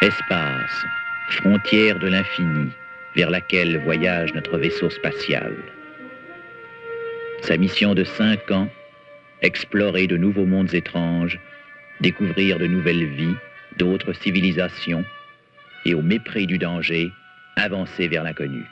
Espace, frontière de l'infini, vers laquelle voyage notre vaisseau spatial. Sa mission de 5 ans, explorer de nouveaux mondes étranges, découvrir de nouvelles vies, d'autres civilisations, et au mépris du danger, avancer vers l'inconnu.